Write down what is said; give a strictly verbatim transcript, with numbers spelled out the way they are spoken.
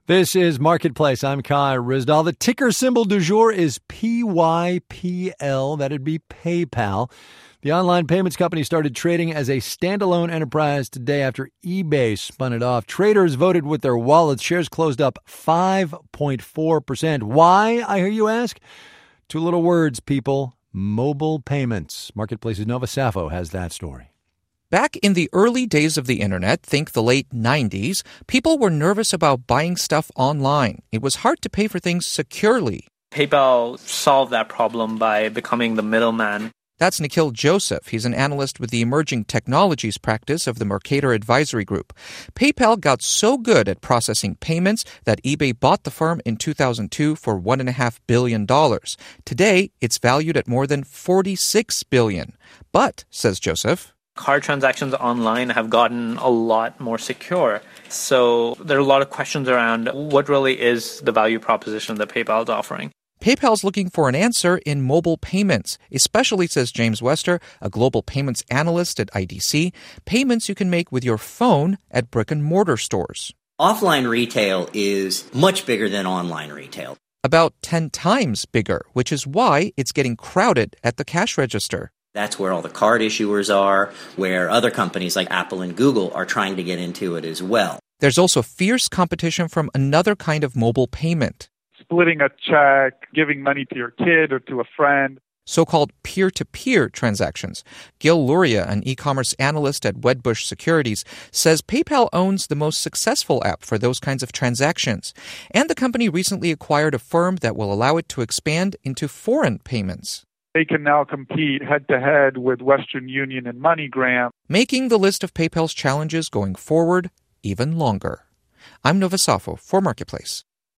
This is Marketplace. I'm Kai Rizdal. The ticker symbol du jour is P Y P L. That'd be PayPal. The online payments company started trading as a standalone enterprise today after eBay spun it off. Traders voted with their wallets. Shares closed up five point four percent. Why, I hear you ask? Two little words, people. Mobile payments. Marketplace's Nova Safo has that story. Back in the early days of the internet, think the late nineties, people were nervous about buying stuff online. It was hard to pay for things securely. PayPal solved that problem by becoming the middleman. That's Nikhil Joseph. He's an analyst with the emerging technologies practice of the Mercator Advisory Group. PayPal got so good at processing payments that eBay bought the firm in two thousand two for one point five billion dollars. Today, it's valued at more than forty-six billion dollars. But, says Joseph, card transactions online have gotten a lot more secure. So there are a lot of questions around what really is the value proposition that PayPal is offering. PayPal's looking for an answer in mobile payments, especially, says James Wester, a global payments analyst at I D C, payments you can make with your phone at brick-and-mortar stores. Offline retail is much bigger than online retail. About ten times bigger, which is why it's getting crowded at the cash register. That's where all the card issuers are, where other companies like Apple and Google are trying to get into it as well. There's also fierce competition from another kind of mobile payment. Splitting a check, giving money to your kid or to a friend. So-called peer-to-peer transactions. Gil Luria, an e-commerce analyst at Wedbush Securities, says PayPal owns the most successful app for those kinds of transactions. And the company recently acquired a firm that will allow it to expand into foreign payments. They can now compete head-to-head with Western Union and MoneyGram, making the list of PayPal's challenges going forward even longer. I'm Nova Safo for Marketplace.